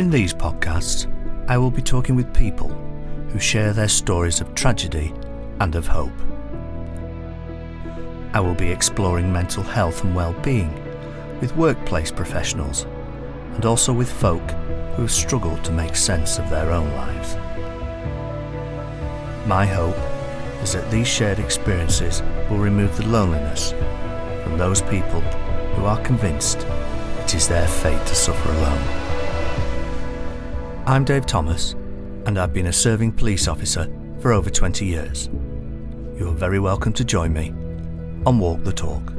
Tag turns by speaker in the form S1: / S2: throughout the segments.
S1: In these podcasts, I will be talking with people who share their stories of tragedy and of hope. I will be exploring mental health and well-being with workplace professionals and also with folk who have struggled to make sense of their own lives. My hope is that these shared experiences will remove the loneliness from those people who are convinced it is their fate to suffer alone. I'm Dave Thomas, and I've been a serving police officer for over 20 years. You are very welcome to join me on Walk the Talk.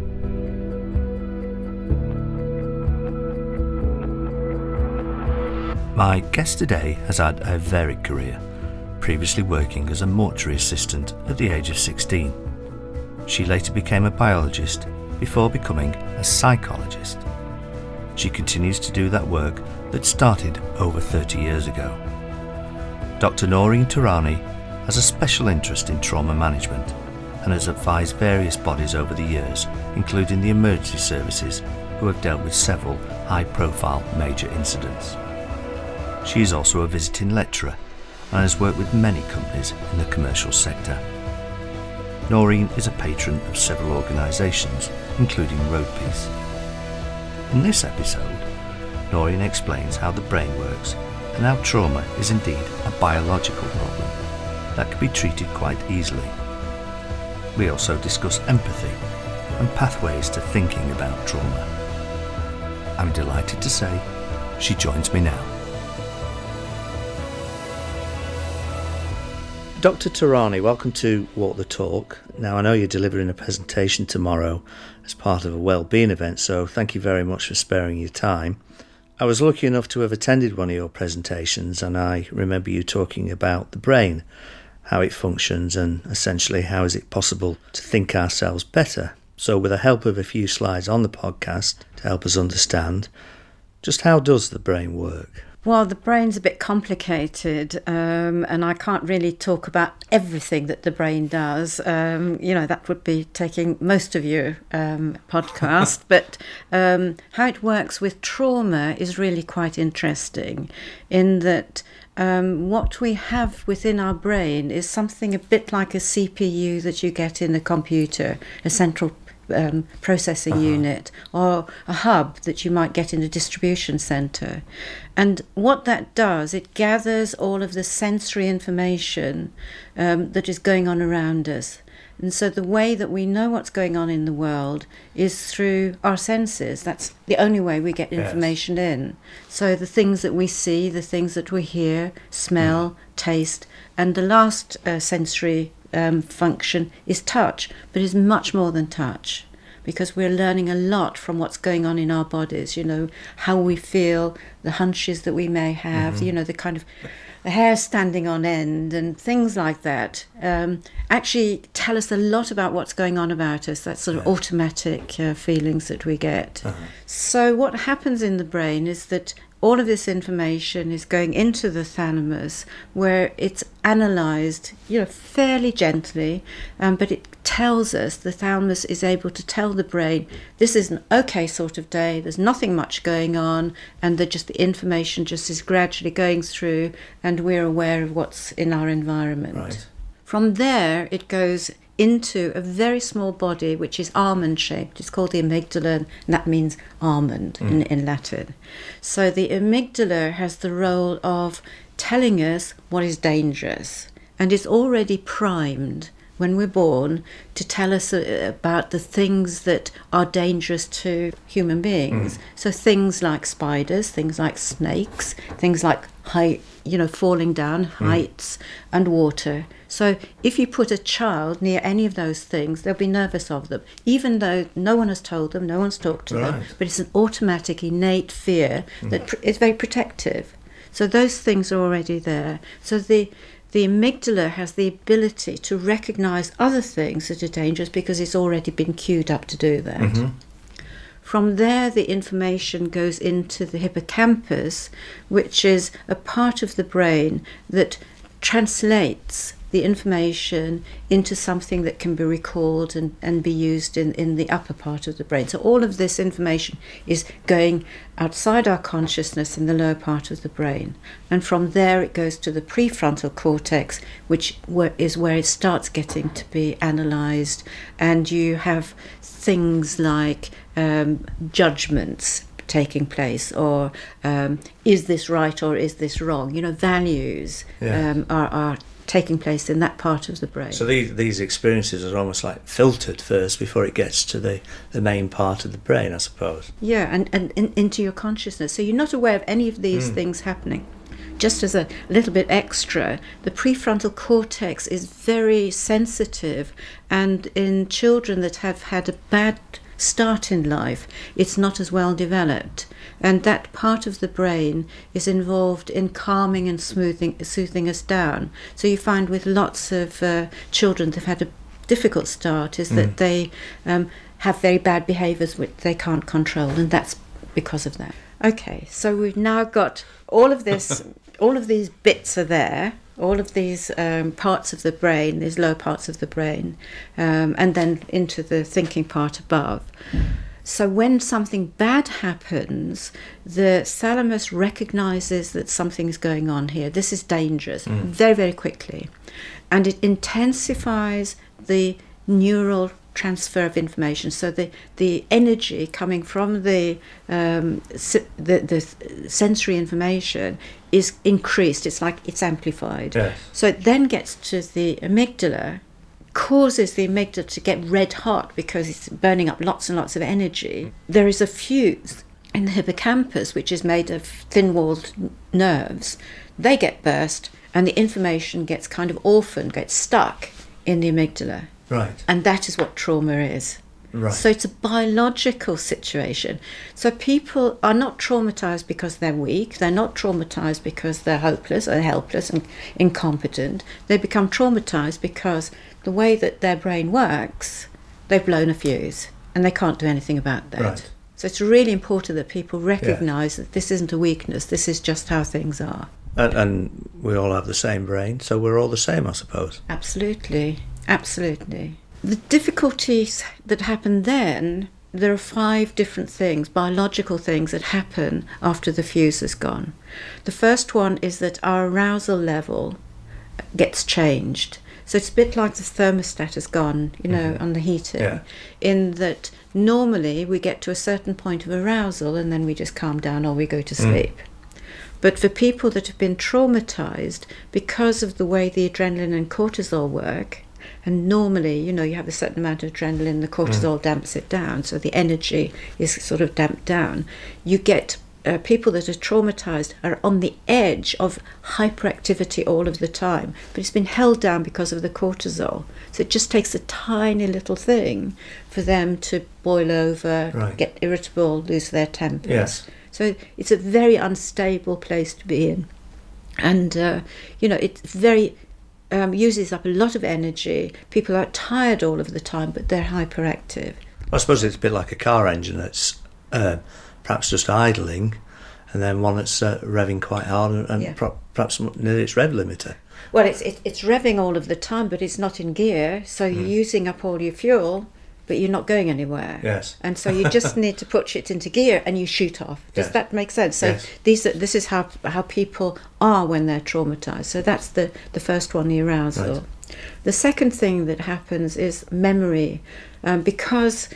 S1: My guest today has had a varied career, previously working as a mortuary assistant at the age of 16. She later became a biologist before becoming a psychologist. She continues to do that work that started over 30 years ago. Dr. Noreen Tehrani has a special interest in trauma management and has advised various bodies over the years, including the emergency services, who have dealt with several high-profile major incidents. She is also a visiting lecturer and has worked with many companies in the commercial sector. Noreen is a patron of several organisations, including Roadpeace. In this episode, Noreen explains how the brain works and how trauma is indeed a biological problem that can be treated quite easily. We also discuss empathy and pathways to thinking about trauma. I'm delighted to say she joins me now. Dr. Tehrani, welcome to Walk the Talk. Now, I know you're delivering a presentation tomorrow as part of a wellbeing event, so thank you very much for sparing your time. I was lucky enough to have attended one of your presentations, and I remember you talking about the brain, how it functions, and essentially how is it possible to think ourselves better. So with the help of a few slides on the podcast to help us understand, just how does the brain work?
S2: Well, the brain's a bit complicated, and I can't really talk about everything that the brain does. That would be taking most of your podcast. But how it works with trauma is really quite interesting, in that what we have within our brain is something a bit like a CPU that you get in a computer, a central processing unit, or a hub that you might get in a distribution centre. And what that does, it gathers all of the sensory information that is going on around us. And so the way that we know what's going on in the world is through our senses. That's the only way we get information in. So the things that we see, the things that we hear, smell, taste, and the last sensory function is touch, but is much more than touch, because we're learning a lot from what's going on in our bodies, how we feel, the hunches that we may have, the kind of the hair standing on end and things like that, actually tell us a lot about what's going on about us, that sort of automatic feelings that we get. So what happens in the brain is that all of this information is going into the thalamus, where it's analysed, fairly gently, but it tells us, the thalamus is able to tell the brain, this is an okay sort of day, there's nothing much going on, and the information just is gradually going through, and we're aware of what's in our environment.
S1: Right.
S2: From there, it goes into a very small body which is almond-shaped. It's called the amygdala, and that means almond in Latin. So the amygdala has the role of telling us what is dangerous, and it's already primed when we're born to tell us about the things that are dangerous to human beings. So things like spiders, things like snakes, things like falling down, heights and water. So if you put a child near any of those things, they'll be nervous of them, even though no one has told them, no one's talked to them, but it's an automatic, innate fear that is very protective. So those things are already there. So the amygdala has the ability to recognise other things that are dangerous because it's already been queued up to do that. From there, the information goes into the hippocampus, which is a part of the brain that translates the information into something that can be recalled and be used in the upper part of the brain. So all of this information is going outside our consciousness in the lower part of the brain. And from there it goes to the prefrontal cortex, which is where it starts getting to be analysed. And you have things like judgments taking place, or is this right or is this wrong? Values are taking place in that part of the brain.
S1: So these experiences are almost like filtered first before it gets to the main part of the brain, I suppose.
S2: Yeah, and into your consciousness. So you're not aware of any of these things happening. Just as a little bit extra, the prefrontal cortex is very sensitive, and in children that have had a bad start in life, it's not as well developed, and that part of the brain is involved in calming and soothing us down. So you find with lots of children that have had a difficult start is that they have very bad behaviours which they can't control, and that's because of that. Okay, so we've now got all of this, all of these bits are there, all of these parts of the brain, these lower parts of the brain, and then into the thinking part above. So when something bad happens, the thalamus recognises that something's going on here. This is dangerous, very, very quickly. And it intensifies the neural transfer of information. So the energy coming from the sensory information is increased. It's like it's amplified.
S1: Yes.
S2: So it then gets to the amygdala, causes the amygdala to get red hot because it's burning up lots and lots of energy. There is a fuse in the hippocampus, which is made of thin-walled nerves. They get burst, and the information gets kind of orphaned, gets stuck in the amygdala.
S1: Right.
S2: And that is what trauma is.
S1: Right.
S2: So it's a biological situation. So people are not traumatized because they're weak. They're not traumatized because they're hopeless or helpless and incompetent. They become traumatized because the way that their brain works, they've blown a fuse and they can't do anything about that.
S1: Right.
S2: So it's really important that people recognize that this isn't a weakness. This is just how things are.
S1: And we all have the same brain, so we're all the same, I suppose.
S2: Absolutely. Absolutely. The difficulties that happen then, there are 5 different things, biological things that happen after the fuse is gone. The first one is that our arousal level gets changed. So it's a bit like the thermostat has gone, on the heating, in that normally we get to a certain point of arousal and then we just calm down or we go to sleep. But for people that have been traumatized, because of the way the adrenaline and cortisol work, and normally, you have a certain amount of adrenaline, the cortisol damps it down, so the energy is sort of damped down. You get people that are traumatized are on the edge of hyperactivity all of the time, but it's been held down because of the cortisol. So it just takes a tiny little thing for them to boil over, get irritable, lose their tempers.
S1: Yes.
S2: So it's a very unstable place to be in. And, it's very... uses up a lot of energy. People are tired all of the time, but they're hyperactive.
S1: I suppose it's a bit like a car engine that's perhaps just idling, and then one that's revving quite hard and perhaps near its rev limiter.
S2: Well, it's revving all of the time, but it's not in gear, so you're using up all your fuel, but you're not going anywhere.
S1: Yes.
S2: And so you just need to put it into gear and you shoot off. Does that make sense? So this is how people are when they're traumatized. So that's the first one, the arousal. Right. The second thing that happens is memory. Because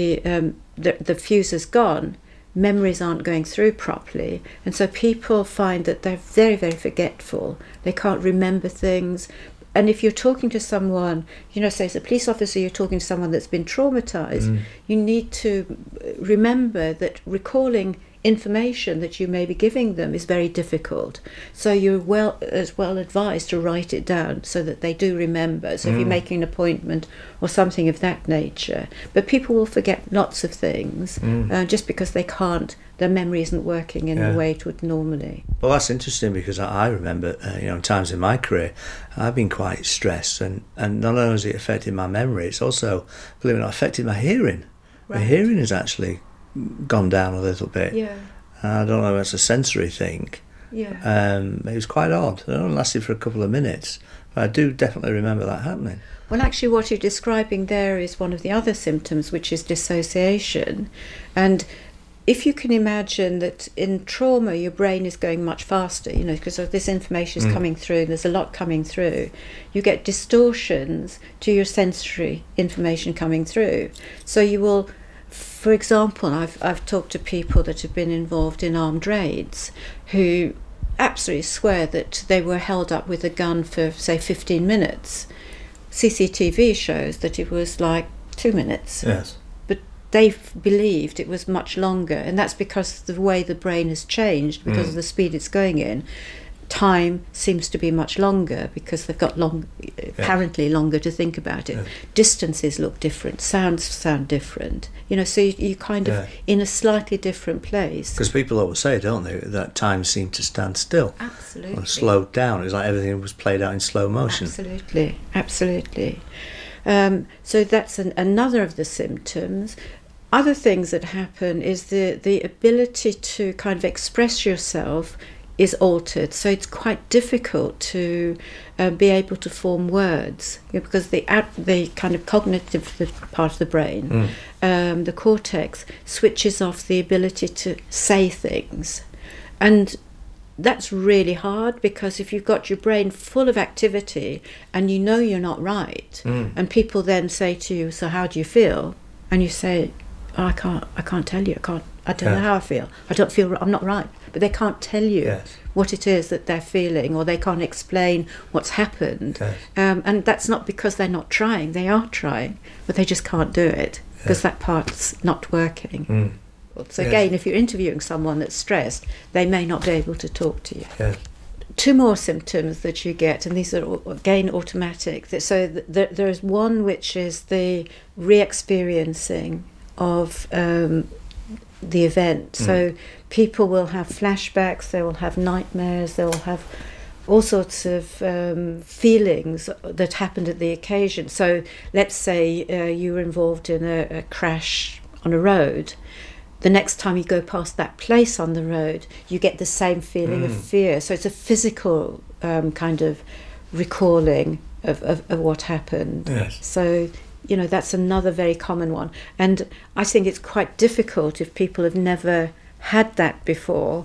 S2: the fuse is gone, memories aren't going through properly, and so people find that they're very, very forgetful. They can't remember things. And if you're talking to someone, say as a police officer, you're talking to someone that's been traumatized, you need to remember that recalling information that you may be giving them is very difficult. So you're well advised to write it down so that they do remember. So if you're making an appointment or something of that nature. But people will forget lots of things just because their memory isn't working in the way it would normally.
S1: Well, that's interesting because I remember, times in my career, I've been quite stressed, and not only has it affected my memory, it's also, believe it or not, affected my hearing.
S2: Right.
S1: My hearing has actually gone down a little bit.
S2: Yeah.
S1: I don't know if it's a sensory thing,
S2: Yeah.
S1: It was quite odd. It only lasted for a couple of minutes, but I do definitely remember that happening.
S2: Well, actually, what you're describing there is one of the other symptoms, which is dissociation. And if you can imagine that in trauma, your brain is going much faster, because this information is coming through, there's a lot coming through. You get distortions to your sensory information coming through. So you will, for example, I've talked to people that have been involved in armed raids who absolutely swear that they were held up with a gun for, say, 15 minutes. CCTV shows that it was like 2 minutes.
S1: Yes.
S2: But they believed it was much longer, and that's because the way the brain has changed, because of the speed it's going in. Time seems to be much longer because they've got apparently longer to think about it. Distances look different, sounds sound different. So you kind of in a slightly different place.
S1: Because people always say, don't they, that time seemed to stand still.
S2: Absolutely.
S1: Or slowed down. It was like everything was played out in slow motion.
S2: Absolutely. So that's another of the symptoms. Other things that happen is the ability to kind of express yourself is altered, so it's quite difficult to be able to form words, because the kind of cognitive part of the brain, the cortex, switches off the ability to say things, and that's really hard, because if you've got your brain full of activity and you're not right, and people then say to you, so how do you feel? And you say, oh, I can't tell you, I don't know how I feel. I'm not right. But they can't tell you what it is that they're feeling, or they can't explain what's happened. And that's not because they're not trying. They are trying, but they just can't do it because that part's not working. So again, if you're interviewing someone that's stressed, they may not be able to talk to you. Two more symptoms that you get, and these are again automatic. So there's one which is the re-experiencing of the event. So people will have flashbacks, they will have nightmares, they will have all sorts of feelings that happened at the occasion. So let's say you were involved in a crash on a road. The next time you go past that place on the road, you get the same feeling of fear. So it's a physical kind of recalling of what happened. So that's another very common one. And I think it's quite difficult, if people have never had that before,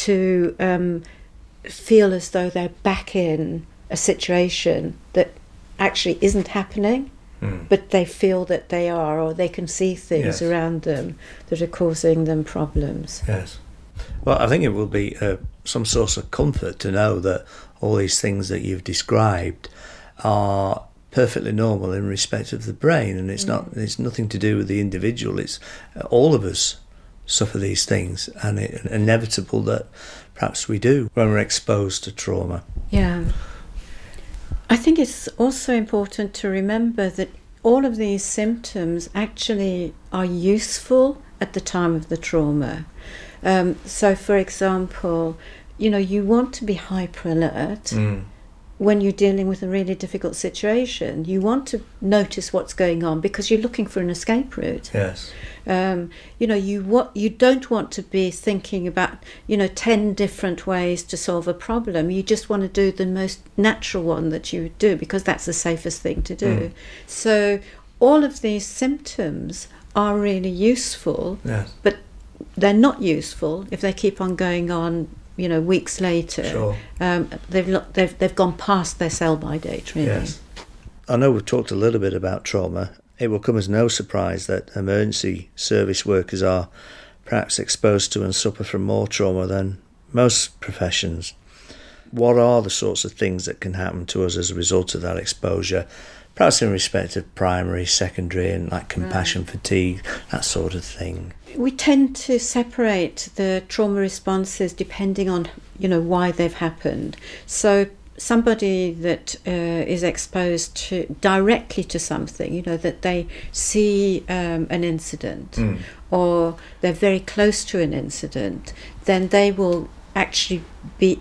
S2: to feel as though they're back in a situation that actually isn't happening, but they feel that they are, or they can see things around them that are causing them problems.
S1: Well, I think it will be some source of comfort to know that all these things that you've described are perfectly normal in respect of the brain, and it's nothing to do with the individual. It's all of us suffer these things, and it's inevitable that perhaps we do when we're exposed to trauma.
S2: I think it's also important to remember that all of these symptoms actually are useful at the time of the trauma. So for example, you want to be hyper alert when you're dealing with a really difficult situation. You want to notice what's going on because you're looking for an escape route. You don't want to be thinking about 10 different ways to solve a problem. You just want to do the most natural one that you would do, because that's the safest thing to do. So all of these symptoms are really useful, but they're not useful if they keep on going on weeks later. They've gone past their sell-by date, really.
S1: I know we've talked a little bit about trauma. It will come as no surprise that emergency service workers are perhaps exposed to and suffer from more trauma than most professions. What are the sorts of things that can happen to us as a result of that exposure, perhaps in respect of primary, secondary, and like compassion fatigue, that sort of thing?
S2: We tend to separate the trauma responses depending on, why they've happened. So somebody that is exposed directly to something, that they see an incident or they're very close to an incident, then they will actually be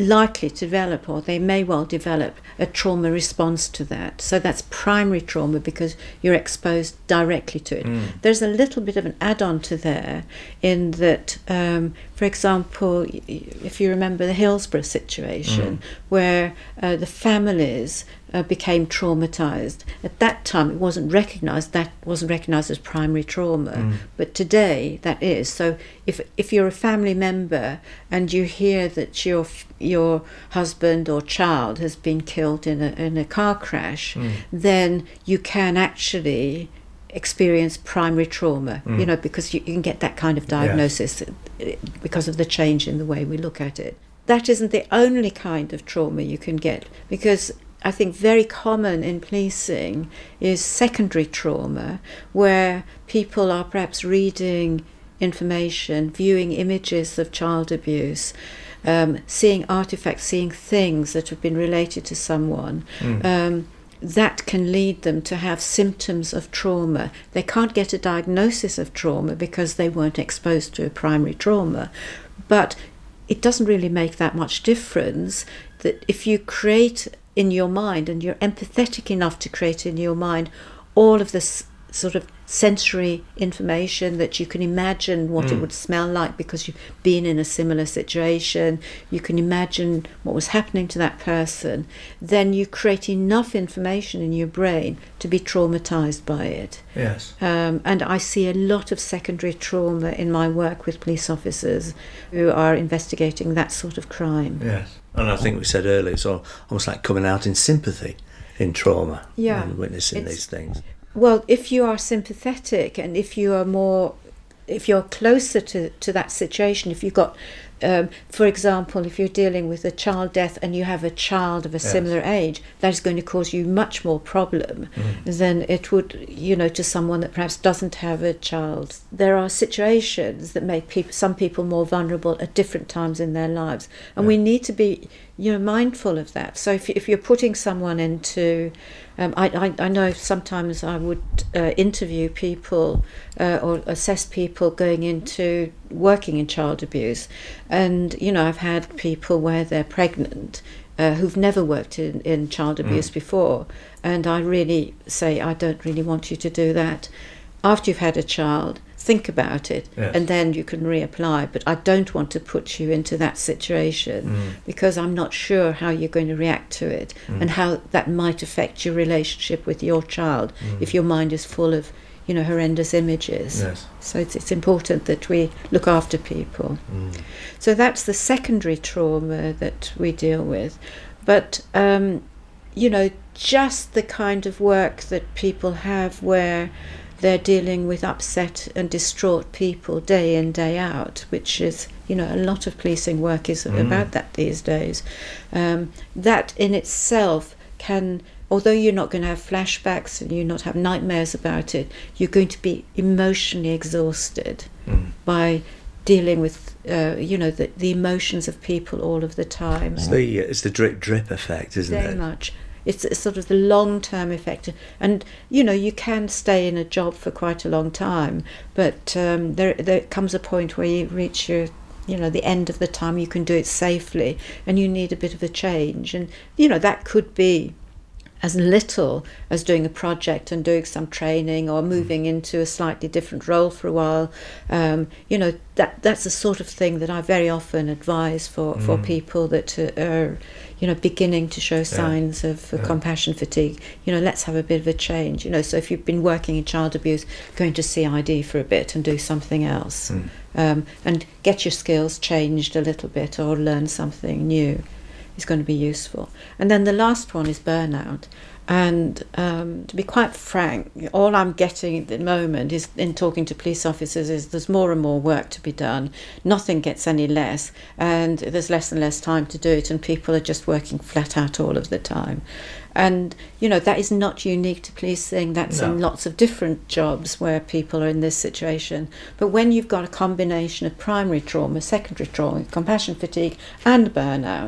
S2: likely to develop, or they may well develop, a trauma response to that. So that's primary trauma because you're exposed directly to it. There's a little bit of an add-on to there in that, for example, if you remember the Hillsborough situation, where the families became traumatized. At that time, it wasn't recognized. That wasn't recognized as primary trauma, but today that is. So if you're a family member and you hear that your husband or child has been killed in a car crash, then you can actually experience primary trauma, because you can get that kind of diagnosis because of the change in the way we look at it. That isn't the only kind of trauma you can get, because I think very common in policing is secondary trauma, where people are perhaps reading information, viewing images of child abuse, seeing artifacts, seeing things that have been related to someone. That can lead them to have symptoms of trauma. They can't get a diagnosis of trauma because they weren't exposed to a primary trauma. But it doesn't really make that much difference that if you create in your mind, and you're empathetic enough to create in your mind all of this sort of sensory information, that you can imagine what it would smell like because you've been in a similar situation, you can imagine what was happening to that person, then you create enough information in your brain to be traumatized by it.
S1: Yes.
S2: And I see a lot of secondary trauma in my work with police officers who are investigating that sort of crime.
S1: Yes. And I think we said earlier, it's almost like coming out in sympathy in trauma and witnessing these things.
S2: Well, if you are sympathetic and if you're closer to that situation, if you've got, for example, if you're dealing with a child death and you have a child of a similar age, that is going to cause you much more problem than it would, to someone that perhaps doesn't have a child. There are situations that make some people more vulnerable at different times in their lives, and we need to be mindful of that. So if you're putting someone into, I know sometimes I would interview people or assess people going into working in child abuse, and I've had people where they're pregnant who've never worked in child abuse before, and I really say, I don't really want you to do that. After you've had a child, think about it, and then you can reapply. But I don't want to put you into that situation because I'm not sure how you're going to react to it and how that might affect your relationship with your child if your mind is full of, horrendous images. Yes. So it's important that we look after people. So that's the secondary trauma that we deal with. But, just the kind of work that people have where they're dealing with upset and distraught people day in, day out, which is, a lot of policing work is about that these days. That in itself can, although you're not going to have flashbacks and you're not have nightmares about it, you're going to be emotionally exhausted by dealing with, the emotions of people all of the time.
S1: It's the drip effect, isn't it?
S2: Very much. It's sort of the long-term effect. And, you can stay in a job for quite a long time, but there comes a point where you reach the end of the time you can do it safely, and you need a bit of a change. And, that could be as little as doing a project and doing some training or moving into a slightly different role for a while. That's the sort of thing that I very often advise for people that are, beginning to show signs of compassion fatigue. Let's have a bit of a change. So if you've been working in child abuse, go into CID for a bit and do something else, and get your skills changed a little bit or learn something new is going to be useful. And then the last one is burnout. And to be quite frank, all I'm getting at the moment is, in talking to police officers, is there's more and more work to be done. Nothing gets any less, and there's less and less time to do it, and people are just working flat out all of the time. And, that is not unique to policing. That's in lots of different jobs where people are in this situation. But when you've got a combination of primary trauma, secondary trauma, compassion fatigue and burnout,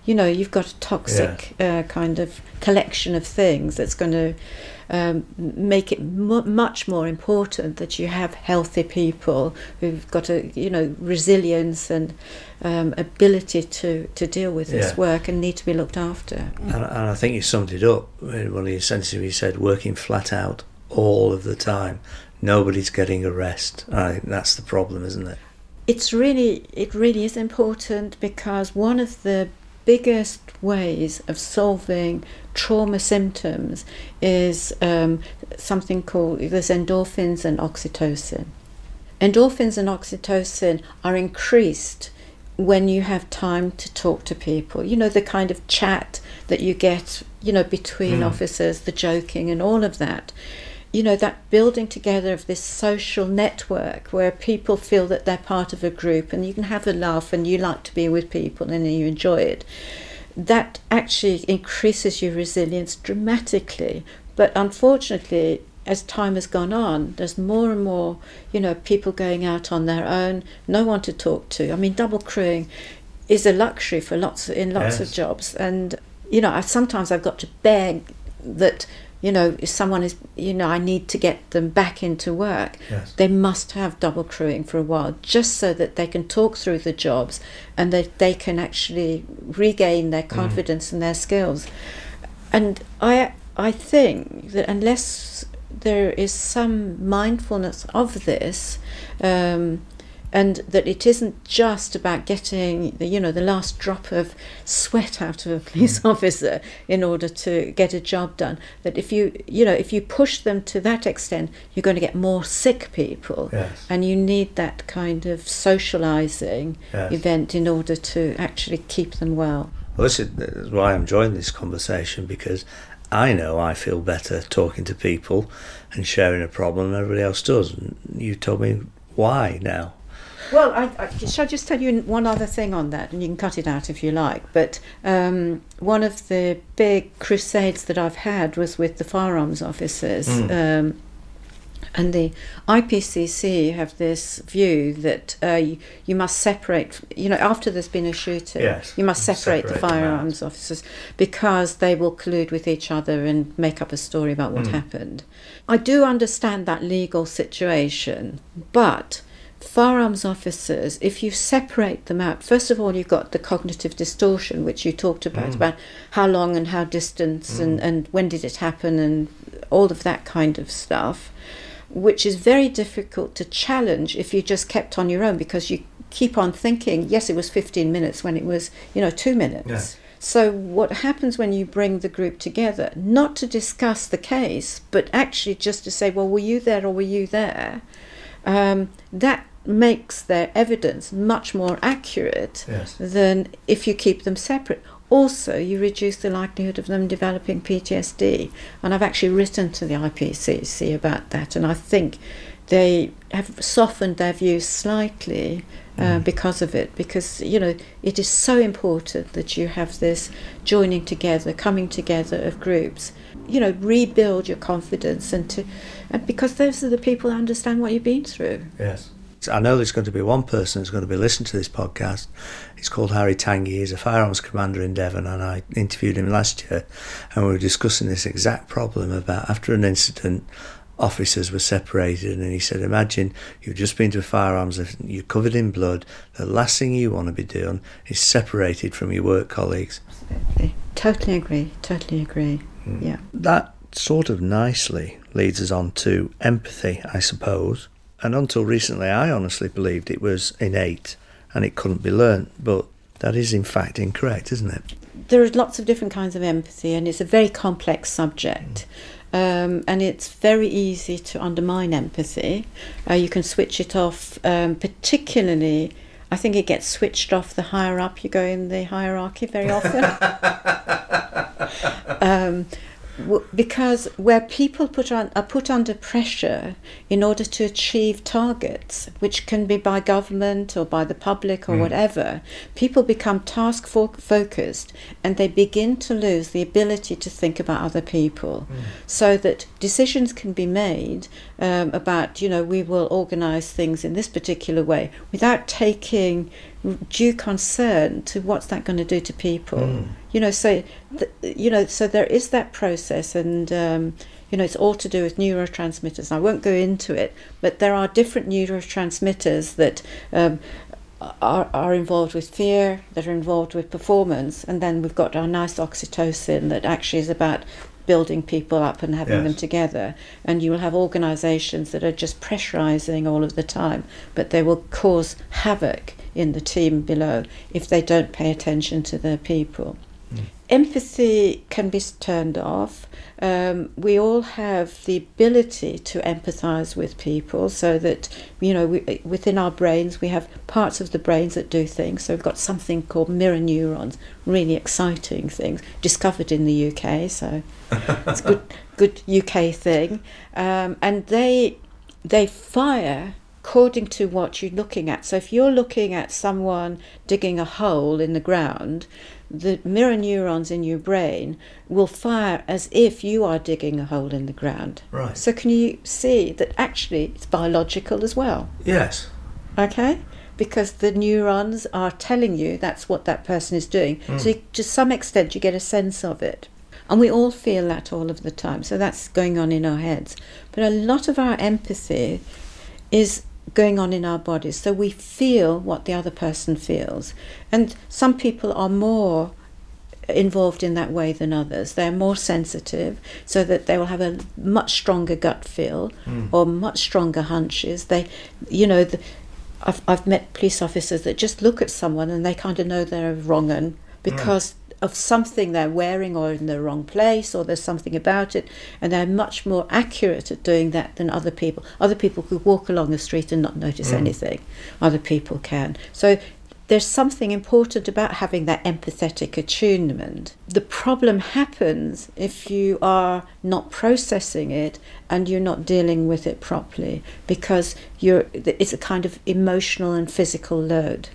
S2: you've got a toxic kind of collection of things that's going to make it much more important that you have healthy people who've got a resilience and ability to deal with this work and need to be looked after.
S1: And I think you summed it up in one of your sentences. You said working flat out all of the time, nobody's getting a rest. I think that's the problem, isn't it?
S2: It really is important, because one of the biggest ways of solving trauma symptoms is something called, there's endorphins and oxytocin. Endorphins and oxytocin are increased when you have time to talk to people. The kind of chat that you get, between officers, the joking and all of that. That building together of this social network where people feel that they're part of a group and you can have a laugh and you like to be with people and you enjoy it. That actually increases your resilience dramatically. But unfortunately, as time has gone on, there's more and more, people going out on their own, no one to talk to. I mean, double crewing is a luxury for lots of jobs. And, sometimes I've got to beg that, if someone is, I need to get them back into work, they must have double crewing for a while, just so that they can talk through the jobs and that they can actually regain their confidence and their skills. And I think that unless there is some mindfulness of this, and that it isn't just about getting the last drop of sweat out of a police officer in order to get a job done, that if you push them to that extent, you're going to get more sick people. And you need that kind of socializing event in order to actually keep them well.
S1: Well, this is why I'm enjoying this conversation, because I know I feel better talking to people and sharing a problem than everybody else does. And you told me why now.
S2: Well, I shall just tell you one other thing on that, and you can cut it out if you like. But one of the big crusades that I've had was with the firearms officers. And the IPCC have this view that you must separate, after there's been a shooting, you must separate the firearms officers, because they will collude with each other and make up a story about what happened. I do understand that legal situation, but firearms officers, if you separate them out, first of all, you've got the cognitive distortion, which you talked about how long and how distant and when did it happen and all of that kind of stuff, which is very difficult to challenge if you just kept on your own, because you keep on thinking, yes, it was 15 minutes when it was, 2 minutes. So what happens when you bring the group together, not to discuss the case, but actually just to say, well, were you there or were you there? That makes their evidence much more accurate than if you keep them separate. Also, you reduce the likelihood of them developing PTSD. And I've actually written to the IPCC about that, and I think they have softened their views slightly because of it, because, it is so important that you have this joining together, coming together of groups, rebuild your confidence, and because those are the people who understand what you've been through.
S1: I know there's going to be one person who's going to be listening to this podcast. He's called Harry Tanguy. He's a firearms commander in Devon, and I interviewed him last year, and we were discussing this exact problem about after an incident, officers were separated, and he said, imagine you've just been to firearms, you're covered in blood, the last thing you want to be doing is separated from your work colleagues.
S2: Totally agree. Yeah.
S1: That sort of nicely leads us on to empathy, I suppose. And until recently, I honestly believed it was innate and it couldn't be learnt, but that is in fact incorrect, isn't it?
S2: There are lots of different kinds of empathy, and it's a very complex subject. And it's very easy to undermine empathy. You can switch it off, particularly, I think it gets switched off the higher up you go in the hierarchy very often. Because where people are put under pressure in order to achieve targets, which can be by government or by the public or whatever, people become task focused, and they begin to lose the ability to think about other people, so that decisions can be made about, we will organise things in this particular way without taking due concern to what's that going to do to people. So there is that process, and it's all to do with neurotransmitters. I won't go into it, but there are different neurotransmitters that are involved with fear, that are involved with performance, and then we've got our nice oxytocin that actually is about building people up and having them together. And you will have organisations that are just pressurising all of the time, but they will cause havoc in the team below if they don't pay attention to their people. Empathy can be turned off. We all have the ability to empathise with people, so that within our brains we have parts of the brains that do things. So we've got something called mirror neurons, really exciting things discovered in the UK. So it's a good UK thing, and they fire according to what you're looking at. So if you're looking at someone digging a hole in the ground, the mirror neurons in your brain will fire as if you are digging a hole in the ground.
S1: Right.
S2: So can you see that actually it's biological as well?
S1: Yes.
S2: Okay? Because the neurons are telling you that's what that person is doing. So to some extent you get a sense of it. And we all feel that all of the time. So that's going on in our heads. But a lot of our empathy is going on in our bodies, so we feel what the other person feels. And some people are more involved in that way than others. They're more sensitive, so that they will have a much stronger gut feel or much stronger hunches. I've met police officers that just look at someone and they kind of know they're a wrong 'un because of something they're wearing or in the wrong place, or there's something about it, and they're much more accurate at doing that than other people. Other people could walk along the street and not notice anything. Other people can. So there's something important about having that empathetic attunement. The problem happens if you are not processing it and you're not dealing with it properly, because it's a kind of emotional and physical load.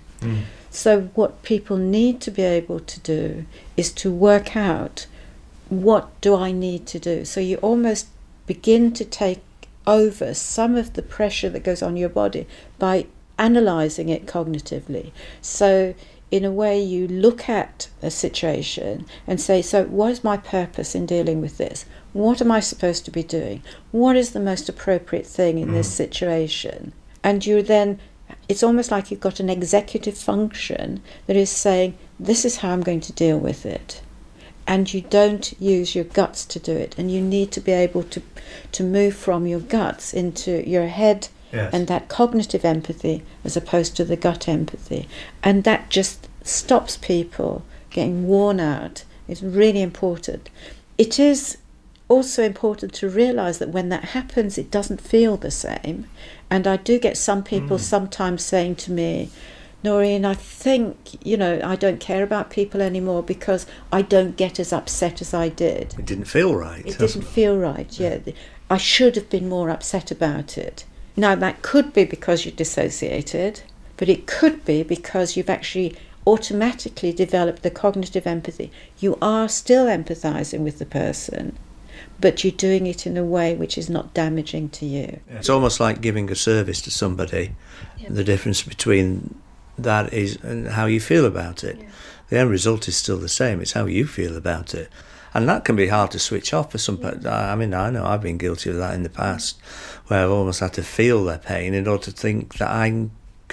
S2: So what people need to be able to do is to work out, what do I need to do? So you almost begin to take over some of the pressure that goes on your body by analysing it cognitively. So in a way you look at a situation and say, so what is my purpose in dealing with this? What am I supposed to be doing? What is the most appropriate thing in this situation? And you then, it's almost like you've got an executive function that is saying, this is how I'm going to deal with it. And you don't use your guts to do it. And you need to be able to move from your guts into your head and that cognitive empathy as opposed to the gut empathy. And that just stops people getting worn out. It's really important. It is also important to realise that when that happens, it doesn't feel the same. And I do get some people sometimes saying to me, Noreen, I think, I don't care about people anymore because I don't get as upset as I did.
S1: It didn't feel right.
S2: It didn't feel right, yeah. I should have been more upset about it. Now, that could be because you're dissociated, but it could be because you've actually automatically developed the cognitive empathy. You are still empathising with the person, but you're doing it in a way which is not damaging to you.
S1: It's almost like giving a service to somebody. The difference between that is and how you feel about it. The end result is still the same. It's how you feel about it. And that can be hard to switch off for some people. I mean, I know I've been guilty of that in the past, where I've almost had to feel their pain in order to think that I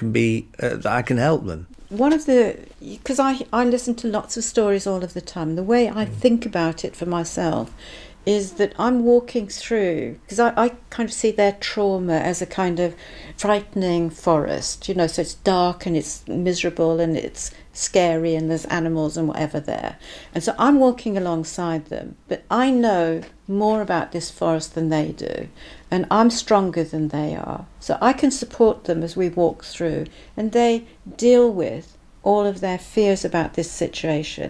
S1: can help them.
S2: Because I listen to lots of stories all of the time, the way I think about it for myself is that I'm walking through, because I kind of see their trauma as a kind of frightening forest, so it's dark and it's miserable and it's scary and there's animals and whatever there. And so I'm walking alongside them, but I know more about this forest than they do, and I'm stronger than they are. So I can support them as we walk through, and they deal with all of their fears about this situation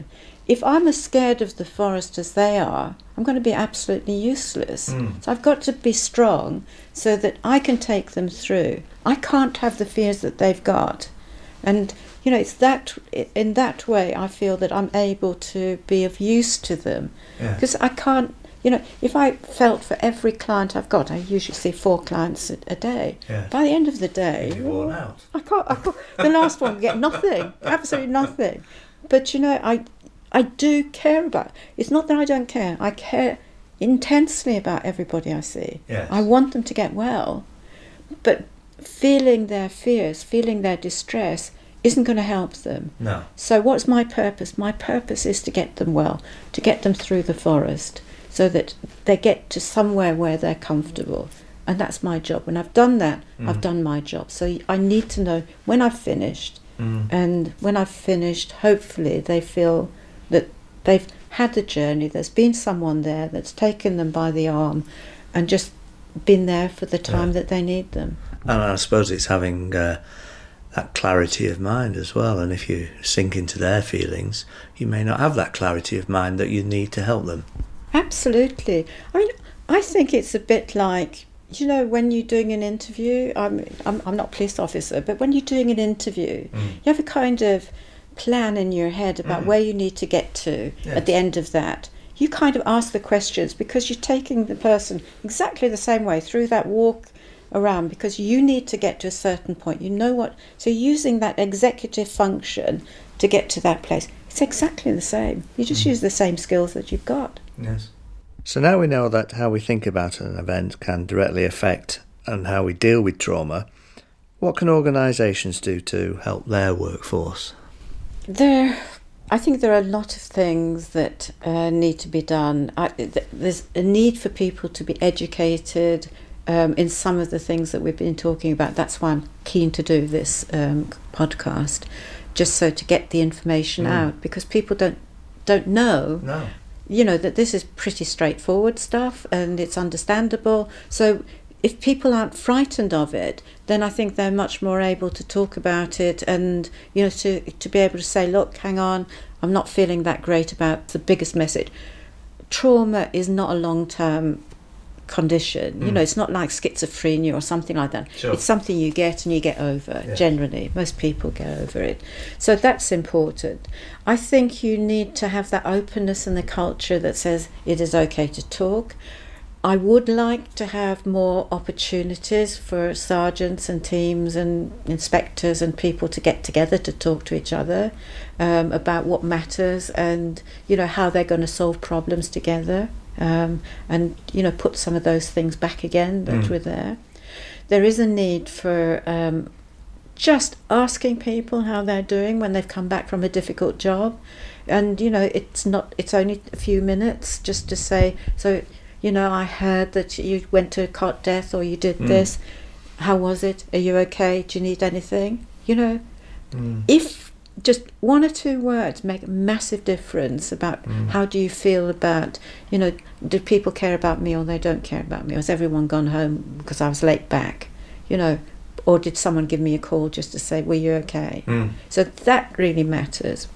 S2: if I'm as scared of the forest as they are, I'm going to be absolutely useless. So I've got to be strong so that I can take them through. I can't have the fears that they've got. And, you know, it's that, in that way I feel that I'm able to be of use to them. Because I can't, you know, if I felt for every client I've got, I usually see 4 clients a day. By the end of the day,
S1: you're worn out.
S2: I can't, the last one get nothing, absolutely nothing. But, you know, I do care about, it's not that I don't care, I care intensely about everybody I see. I want them to get well, but feeling their fears, feeling their distress isn't going to help them.
S1: No.
S2: So what's my purpose? My purpose is to get them well, to get them through the forest so that they get to somewhere where they're comfortable. And that's my job. When I've done that, I've done my job. So I need to know when I've finished, and when I've finished, hopefully they feel that they've had the journey, there's been someone there that's taken them by the arm and just been there for the time that they need them.
S1: And I suppose it's having that clarity of mind as well, and if you sink into their feelings, you may not have that clarity of mind that you need to help them. Absolutely.
S2: I mean, I think it's a bit like, you know, when you're doing an interview, I'm not a police officer, but when you're doing an interview, you have a kind of plan in your head about where you need to get to at the end of that. You kind of ask the questions because you're taking the person exactly the same way through that walk around, because you need to get to a certain point. You know what? So using that executive function to get to that place, it's exactly the same. You just use the same skills that you've got.
S1: Yes. So now we know that how we think about an event can directly affect and how we deal with trauma. What can organisations do to help their workforce?
S2: I think there are a lot of things that need to be done. There's a need for people to be educated in some of the things that we've been talking about. That's why I'm keen to do this podcast, just so to get the information out, because people don't know, you know, that this is pretty straightforward stuff and it's understandable. So if people aren't frightened of it, then I think they're much more able to talk about it and, you know, to be able to say, look, hang on, I'm not feeling that great about the biggest message. Trauma is not a long-term condition. You know, it's not like schizophrenia or something like that.
S1: Sure.
S2: It's something you get and you get over, generally. Most people get over it. So that's important. I think you need to have that openness in the culture that says it is okay to talk. I would like to have more opportunities for sergeants and teams and inspectors and people to get together to talk to each other about what matters and, you know, how they're going to solve problems together, and, you know, put some of those things back again that were there. There is a need for just asking people how they're doing when they've come back from a difficult job. And, you know, it's only a few minutes just to say, so, you know, I heard that you went to a cot death or you did this. How was it? Are you okay? Do you need anything? You know, if just 1 or 2 words make a massive difference about how do you feel about, you know, do people care about me or they don't care about me? Or has everyone gone home because I was late back? You know, or did someone give me a call just to say, were you okay? So that really matters.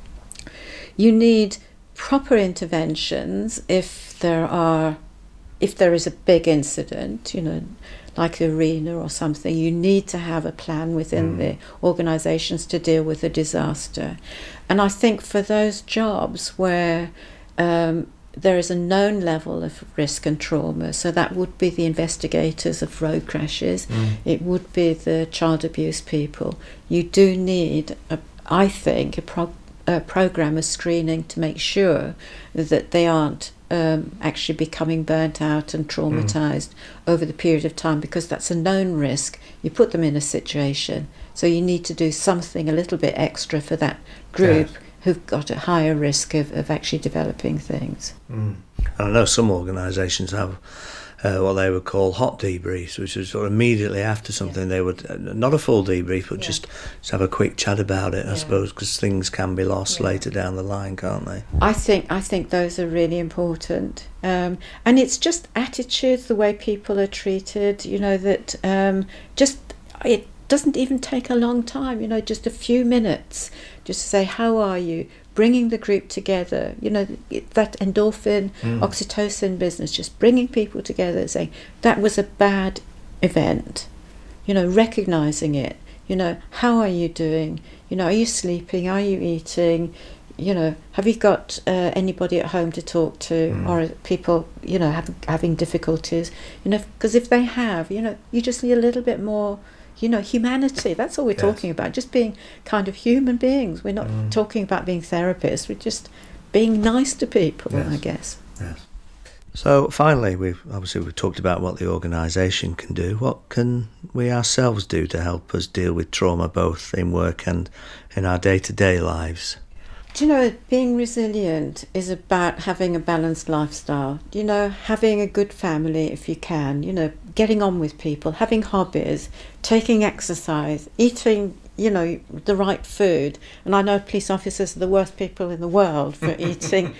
S2: You need proper interventions if there is a big incident, you know, like Arena or something. You need to have a plan within the organisations to deal with a disaster. And I think for those jobs where there is a known level of risk and trauma, so that would be the investigators of road crashes, it would be the child abuse people, you do need, I think, a program of screening to make sure that they aren't actually becoming burnt out and traumatised over the period of time, because that's a known risk. You put them in a situation, so you need to do something a little bit extra for that group who've got a higher risk of actually developing things.
S1: I know some organisations have what they would call hot debriefs, which is sort of immediately after something. They would not a full debrief, but just have a quick chat about it, I suppose, because things can be lost later down the line, can't they?
S2: I think those are really important, and it's just attitudes, the way people are treated. You know, that it doesn't even take a long time. You know, just a few minutes, just to say, how are you? bringing the group together, that endorphin, oxytocin business, just bringing people together, saying that was a bad event, recognising it, how are you doing, are you sleeping, are you eating, have you got anybody at home to talk to, or are people, having difficulties, because if they have, you just need a little bit more, humanity. That's all we're talking about, just being kind of human beings. We're not talking about being therapists, we're just being nice to people, I guess.
S1: Yes. So finally, we've talked about what the organisation can do. What can we ourselves do to help us deal with trauma, both in work and in our day-to-day lives?
S2: Being resilient is about having a balanced lifestyle, having a good family if you can, getting on with people, having hobbies, taking exercise, eating, the right food. And I know police officers are the worst people in the world for eating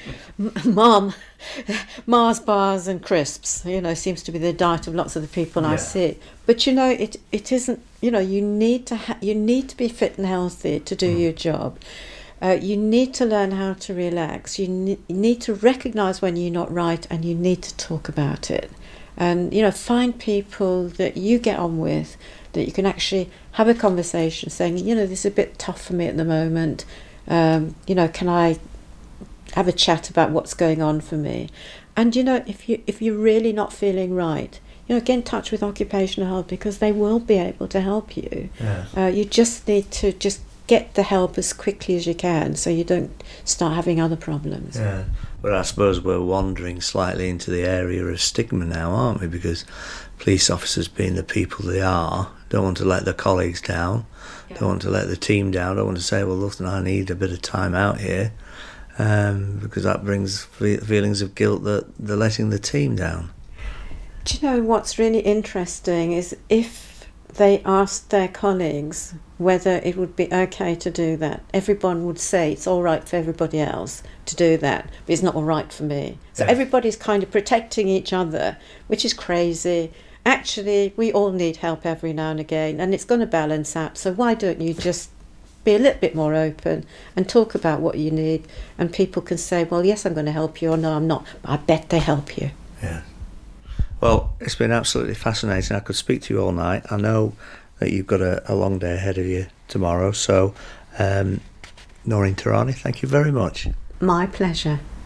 S2: Mars bars and crisps, seems to be the diet of lots of the people I see. But, it isn't, you need to be fit and healthy to do your job. You need to learn how to relax. You need to recognise when you're not right, and you need to talk about it. And, find people that you get on with, that you can actually have a conversation saying, this is a bit tough for me at the moment. Can I have a chat about what's going on for me? And, if you're really not feeling right, get in touch with occupational health, because they will be able to help you. Yes. You just need to get the help as quickly as you can, so you don't start having other problems.
S1: Yeah, but I suppose we're wandering slightly into the area of stigma now, aren't we? Because police officers, being the people they are, don't want to let their colleagues down, don't want to let the team down, don't want to say, well, listen, I need a bit of time out here, because that brings feelings of guilt that they're letting the team down.
S2: Do you know what's really interesting is if they asked their colleagues whether it would be okay to do that, everyone would say it's all right for everybody else to do that, but it's not all right for me. So everybody's kind of protecting each other, which is crazy. Actually, we all need help every now and again, and it's going to balance out. So why don't you just be a little bit more open and talk about what you need, and people can say, well, yes, I'm going to help you, or no, I'm not, but I bet they help you.
S1: Yeah. Well, it's been absolutely fascinating. I could speak to you all night. I know that you've got a long day ahead of you tomorrow. So, Noreen Tehrani, thank you very much.
S2: My pleasure.